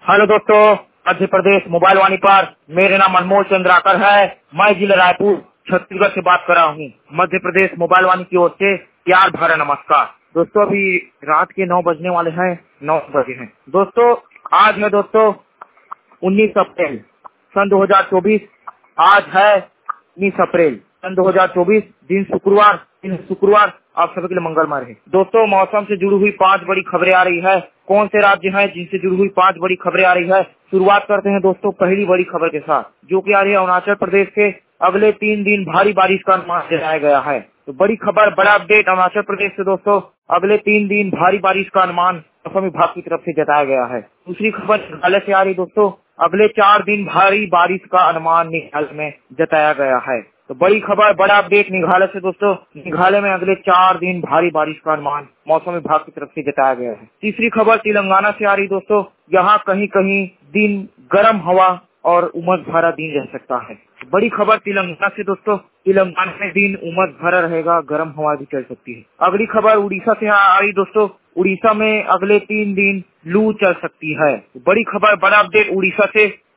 Hello दोस्तों, Madhya Pradesh mobile वाणी पर मेरे नाम अनमोल चंद्राकर है। मैं जिला रायपुर छत्तीसगढ़ से बात कर रहा हूँ। मध्य प्रदेश मोबाइल वाणी की ओर से प्यार भरा नमस्कार। दोस्तों, अभी रात के 9 बजने वाले हैं, 9 बजे हैं। दोस्तों, आज है दोस्तों 19 अप्रैल सन 2024। आज है 19 अप्रैल सन 2024, दिन शुक्रवार आप सभी के लिए मंगलमय रहे। दोस्तों, मौसम से जुड़ी हुई 5 बड़ी खबरें आ रही है। कौन से राज्य हैं जिनसे जुड़ी हुई 5 बड़ी खबरें आ रही है? शुरुआत करते हैं दोस्तों पहली बड़ी खबर के साथ, जो कि आ रही है अरुणाचल प्रदेश के अगले 3 दिन भारी बारिश का अनुमान जताया गया है। तो बड़ी खबर, बड़ा अपडेट अरुणाचल प्रदेश से दोस्तों, अगले 3 दिन भारी बारिश का अनुमान मौसम विभाग की तरफ से जताया गया है। दूसरी खबर मेघालय से आ रही दोस्तों, अगले 4 दिन भारी बारिश का अनुमान मेघालय में जताया गया है। तो बड़ी खबर, बड़ा अपडेट मेघालय से दोस्तों, मेघालय में अगले 4 दिन भारी बारिश का अनुमान मौसम विभाग की तरफ से जताया गया है। तीसरी खबर तेलंगाना से आ रही दोस्तों, यहाँ कहीं कहीं दिन गर्म हवा और उमस भरा दिन रह सकता है। बड़ी खबर तेलंगाना से दोस्तों, तेलंगाना में दिन उमस भरा रहेगा, गर्म हवा भी चल सकती है। अगली खबर उड़ीसा से आ रही दोस्तों, उड़ीसा में अगले 3 दिन लू चल सकती है। बड़ी खबर, बड़ा अपडेट उड़ीसा से,